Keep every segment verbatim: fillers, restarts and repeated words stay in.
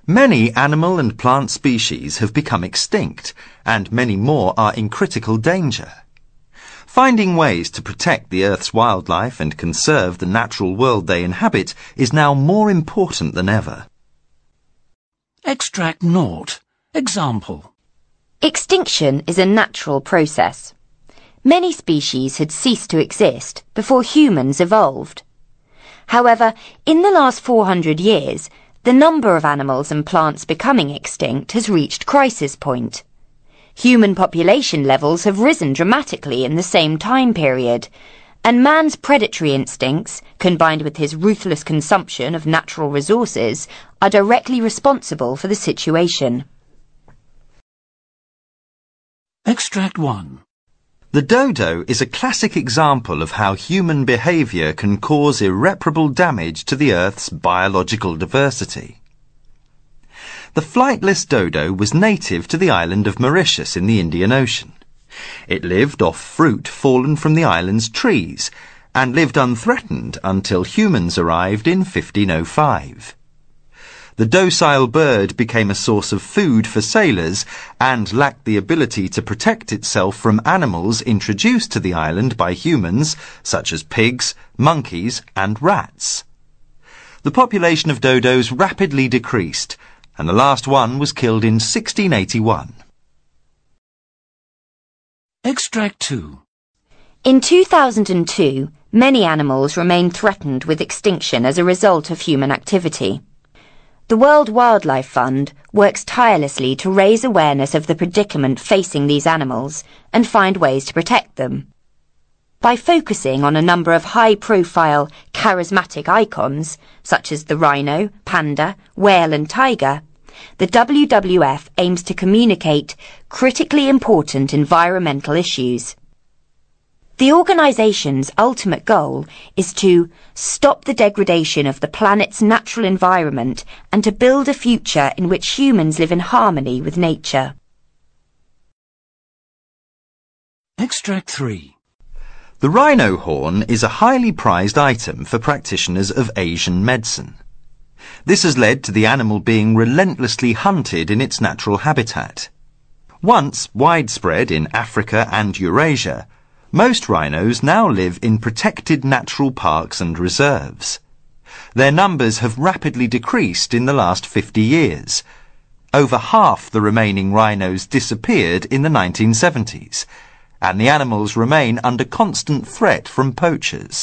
Many animal and plant species have become extinct, and many more are in critical danger. Finding ways to protect the Earth's wildlife and conserve the natural world they inhabit is now more important than ever. Extract naught. Example. Extinction is a natural process. Many species had ceased to exist before humans evolved. However, in the last four hundred years, the number of animals and plants becoming extinct has reached crisis point. Human population levels have risen dramatically in the same time period, and man's predatory instincts, combined with his ruthless consumption of natural resources, are directly responsible for the situation. Extract one. The dodo is a classic example of how human behaviour can cause irreparable damage to the Earth's biological diversity. The flightless dodo was native to the island of Mauritius in the Indian Ocean. It lived off fruit fallen from the island's trees and lived unthreatened until humans arrived in fifteen oh five. The docile bird became a source of food for sailors and lacked the ability to protect itself from animals introduced to the island by humans, such as pigs, monkeys, and rats. The population of dodos rapidly decreased, and the last one was killed in sixteen eighty-one. Extract two. In two thousand two, many animals remain threatened with extinction as a result of human activity. The World Wildlife Fund works tirelessly to raise awareness of the predicament facing these animals and find ways to protect them. By focusing on a number of high-profile, charismatic icons, such as the rhino, panda, whale and tiger, the W W F aims to communicate critically important environmental issues. The organisation's ultimate goal is to stop the degradation of the planet's natural environment and to build a future in which humans live in harmony with nature. Extract three. The rhino horn is a highly prized item for practitioners of Asian medicine. This has led to the animal being relentlessly hunted in its natural habitat. Once widespread in Africa and Eurasia, most rhinos now live in protected natural parks and reserves. Their numbers have rapidly decreased in the last fifty years. Over half the remaining rhinos disappeared in the nineteen seventies, and the animals remain under constant threat from poachers.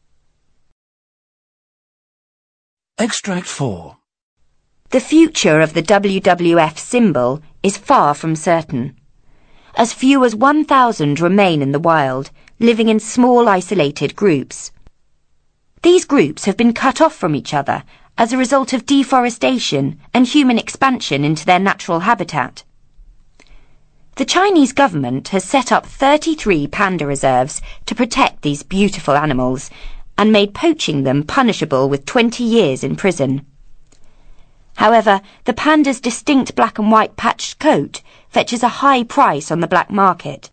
Extract four. The future of the W W F symbol is far from certain. As few as one thousand remain in the wild, living in small isolated groups. These groups have been cut off from each other as a result of deforestation and human expansion into their natural habitat. The Chinese government has set up thirty-three panda reserves to protect these beautiful animals and made poaching them punishable with twenty years in prison. However, the panda's distinct black and white patched coat fetches a high price on the black market.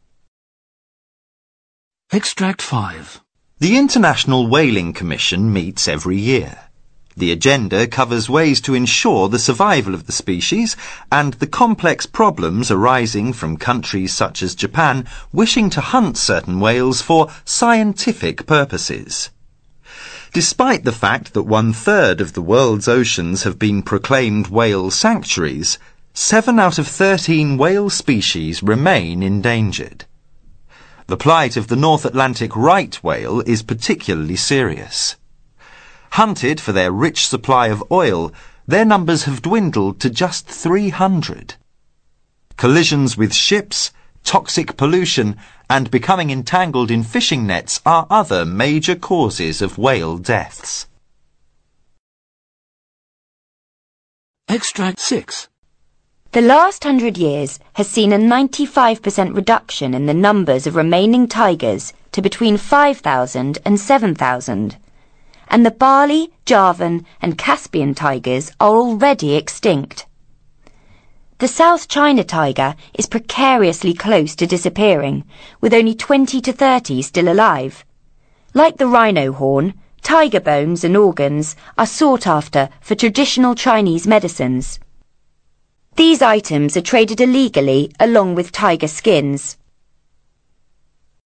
Extract five. The International Whaling Commission meets every year. The agenda covers ways to ensure the survival of the species and the complex problems arising from countries such as Japan wishing to hunt certain whales for scientific purposes. Despite the fact that one-third of the world's oceans have been proclaimed whale sanctuaries, seven out of thirteen whale species remain endangered. The plight of the North Atlantic right whale is particularly serious. Hunted for their rich supply of oil, their numbers have dwindled to just three hundred. Collisions with ships, toxic pollution, and becoming entangled in fishing nets are other major causes of whale deaths. Extract six. The last hundred years has seen a ninety-five percent reduction in the numbers of remaining tigers to between five thousand and seven thousand, and the Bali, Javan and Caspian tigers are already extinct. The South China tiger is precariously close to disappearing, with only twenty to thirty still alive. Like the rhino horn, tiger bones and organs are sought after for traditional Chinese medicines. These items are traded illegally along with tiger skins.